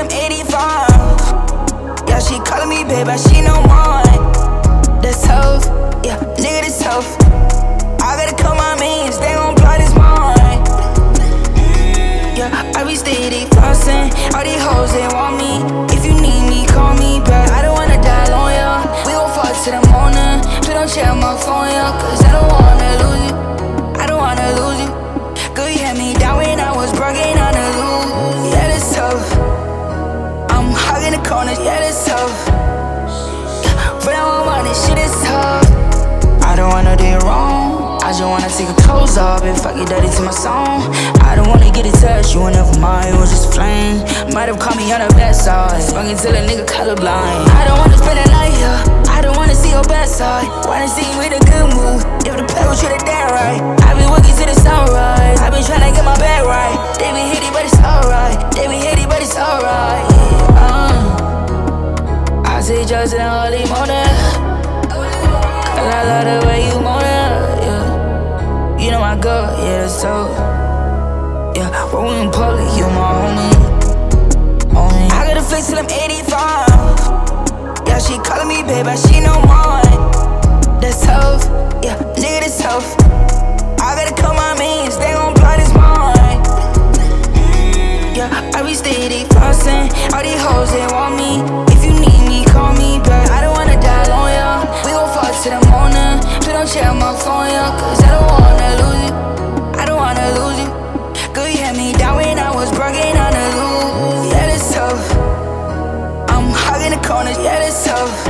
I'm 85. Yeah, she calling me babe, but she know mine. That's tough, yeah, nigga, that's tough. I gotta cut my means, they gon' plot his mind. Yeah, I be steady flossing. All these hoes, they want me. If you need me, call me back. I don't wanna die alone, yeah. We gon' fuck to the morning. Please don't check my phone, yeah. Cause I don't wanna lose you. I don't wanna lose you. Girl, you had me down when I was broke, ain't on the loose. Yeah, that's tough. I'm hugging the corners, yeah, that's tough. But I don't want this shit, is tough. I don't wanna do it wrong. I just wanna take her clothes off and fuck it dirty to my song. I don't wanna get it touched, you were never mine, it was just flame. Might have caught me on the bad side, fucking till a nigga colorblind. I don't wanna spend the night here, I don't wanna see your bad side. Wanna see you in a good mood, if the pedal treat it that right. I been working to the sunrise, I been tryna get my bag right. They been hitty but it's alright, they been hitty but it's alright. I say just in the early morning, cause I love the way you moan it, yeah. You know my girl, yeah, that's tough. Yeah, when we in public, you my homie. I got a flex till I'm 85. Yeah, she calling me babe, but she know mine. That's tough, yeah, nigga, that's tough. I gotta cut my means, they gon' plot his mind. Yeah, I be steady flossing. All these hoes, they want me. If you need me, call me back. I don't wanna die alone, yeah. We gon' fuck to the morning. Please don't check my phone, yeah. Cause I don't wanna lose you. I don't wanna lose you. Girl, you had me down when I was broke, ain't on the loose. Yeah, that's tough. I'm hugging the corners, yeah, that's tough.